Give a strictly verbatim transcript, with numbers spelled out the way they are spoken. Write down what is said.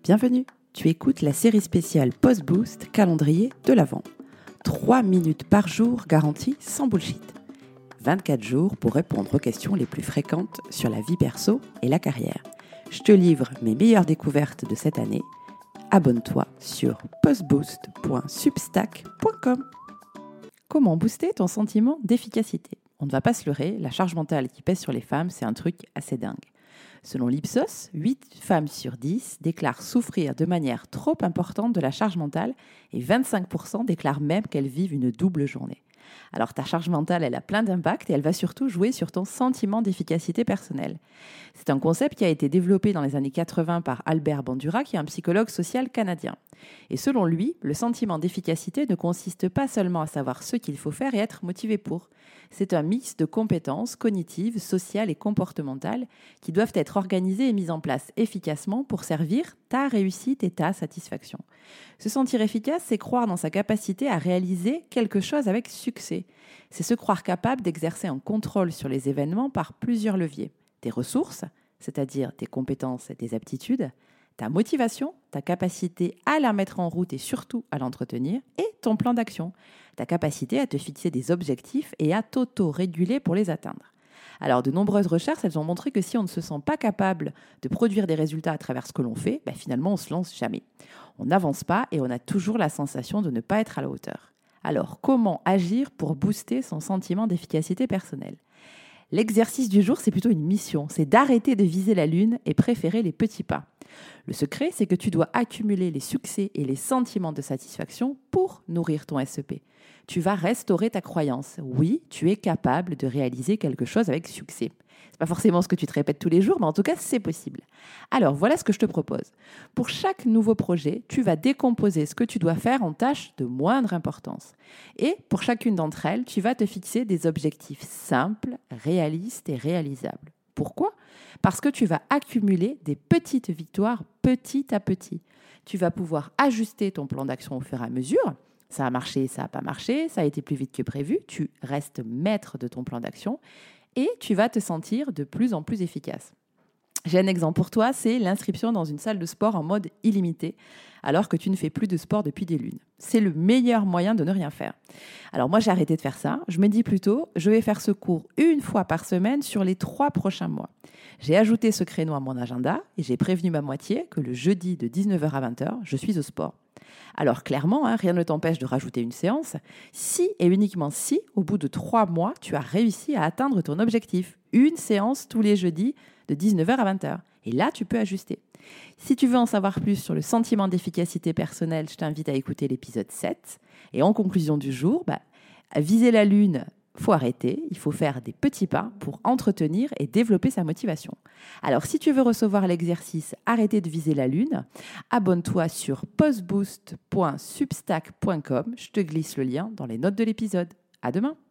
Bienvenue, tu écoutes la série spéciale Post-Boost calendrier de l'Avent. trois minutes par jour garanties sans bullshit. vingt-quatre jours pour répondre aux questions les plus fréquentes sur la vie perso et la carrière. Je te livre mes meilleures découvertes de cette année. Abonne-toi sur postboost point substack point com. Comment booster ton sentiment d'efficacité ? On ne va pas se leurrer, la charge mentale qui pèse sur les femmes, c'est un truc assez dingue. Selon l'Ipsos, huit femmes sur dix déclarent souffrir de manière trop importante de la charge mentale et vingt-cinq pour cent déclarent même qu'elles vivent une double journée. Alors ta charge mentale, elle a plein d'impact et elle va surtout jouer sur ton sentiment d'efficacité personnelle. C'est un concept qui a été développé dans les années quatre-vingts par Albert Bandura, qui est un psychologue social canadien. Et selon lui, le sentiment d'efficacité ne consiste pas seulement à savoir ce qu'il faut faire et être motivé pour. C'est un mix de compétences cognitives, sociales et comportementales qui doivent être organisées et mises en place efficacement pour servir ta réussite et ta satisfaction. Se sentir efficace, c'est croire dans sa capacité à réaliser quelque chose avec succès. C'est se croire capable d'exercer un contrôle sur les événements par plusieurs leviers. Tes ressources, c'est-à-dire tes compétences et tes aptitudes, ta motivation, ta capacité à la mettre en route et surtout à l'entretenir, et ton plan d'action, ta capacité à te fixer des objectifs et à t'auto-réguler pour les atteindre. Alors, de nombreuses recherches, elles ont montré que si on ne se sent pas capable de produire des résultats à travers ce que l'on fait, ben finalement, on ne se lance jamais. On n'avance pas et on a toujours la sensation de ne pas être à la hauteur. Alors, comment agir pour booster son sentiment d'efficacité personnelle ? L'exercice du jour, c'est plutôt une mission, c'est d'arrêter de viser la lune et préférer les petits pas. Le secret, c'est que tu dois accumuler les succès et les sentiments de satisfaction pour nourrir ton S E P. Tu vas restaurer ta croyance. Oui, tu es capable de réaliser quelque chose avec succès. C'est pas forcément ce que tu te répètes tous les jours, mais en tout cas, c'est possible. Alors, voilà ce que je te propose. Pour chaque nouveau projet, tu vas décomposer ce que tu dois faire en tâches de moindre importance. Et pour chacune d'entre elles, tu vas te fixer des objectifs simples, réalistes et réalisables. Pourquoi ? Parce que tu vas accumuler des petites victoires petit à petit. Tu vas pouvoir ajuster ton plan d'action au fur et à mesure. Ça a marché, ça n'a pas marché, ça a été plus vite que prévu. Tu restes maître de ton plan d'action et tu vas te sentir de plus en plus efficace. J'ai un exemple pour toi, c'est l'inscription dans une salle de sport en mode illimité, alors que tu ne fais plus de sport depuis des lunes. C'est le meilleur moyen de ne rien faire. Alors moi, j'ai arrêté de faire ça. Je me dis plutôt, je vais faire ce cours une fois par semaine sur les trois prochains mois. J'ai ajouté ce créneau à mon agenda et j'ai prévenu ma moitié que le jeudi de dix-neuf heures à vingt heures, je suis au sport. Alors clairement, hein, rien ne t'empêche de rajouter une séance si et uniquement si, au bout de trois mois, tu as réussi à atteindre ton objectif. Une séance tous les jeudis de dix-neuf heures à vingt heures. Et là, tu peux ajuster. Si tu veux en savoir plus sur le sentiment d'efficacité personnelle, je t'invite à écouter l'épisode sept. Et en conclusion du jour, bah, viser la lune, faut arrêter. Il faut faire des petits pas pour entretenir et développer sa motivation. Alors, si tu veux recevoir l'exercice « Arrêter de viser la lune », abonne-toi sur postboost point substack point com. Je te glisse le lien dans les notes de l'épisode. À demain.